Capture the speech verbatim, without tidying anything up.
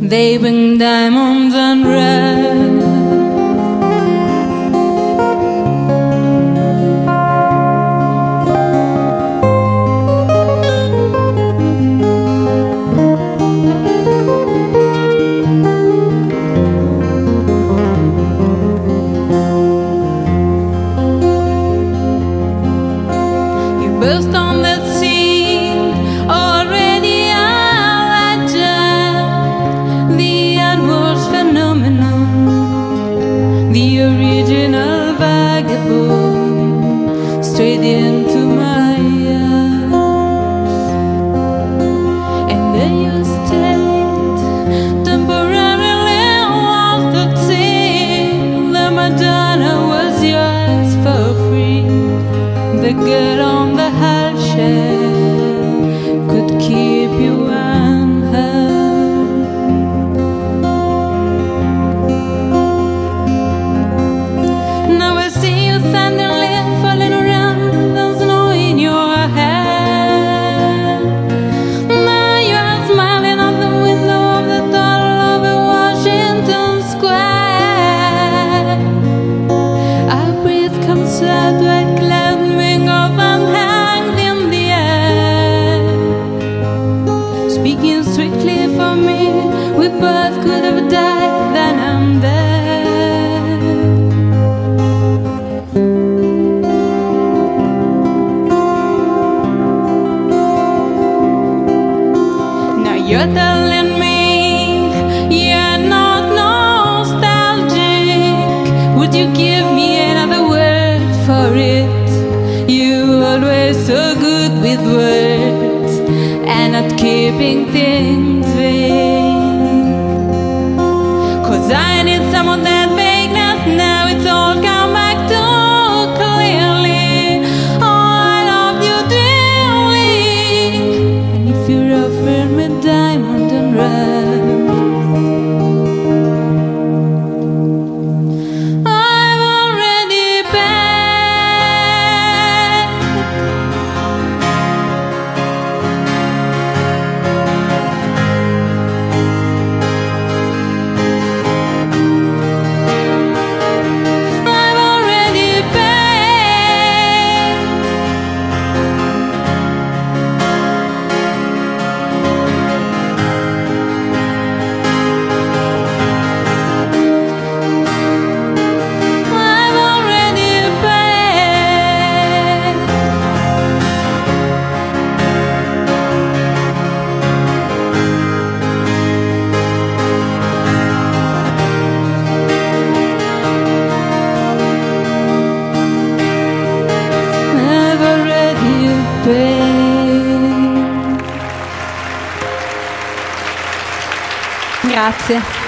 They bring diamonds and red. Burst on the scene, already a legend. The end was phenomenal, the original vagabond, straight into my eyes. And then you stayed, temporarily lost at sea. The Madonna was yours for free. The girl on the half shell could keep you unhurt. Now I see you suddenly falling around, there's snow in your hair. Now you're smiling out the window of the tall of Washington Square. A breeze comes out like cloud mingles and hangs in the air. Speaking strictly for me, we both could have died, then I'm there. Now you're telling me you're not nostalgic. Would you give me another word for it? You always so good with words and not keeping things vague. 'Cause I need some of that vagueness now, it's all come back too clearly. Oh, I love you dearly, and if you offer me diamond and red, I've already paid. I've already paid. I've already paid. I've already paid. Grazie.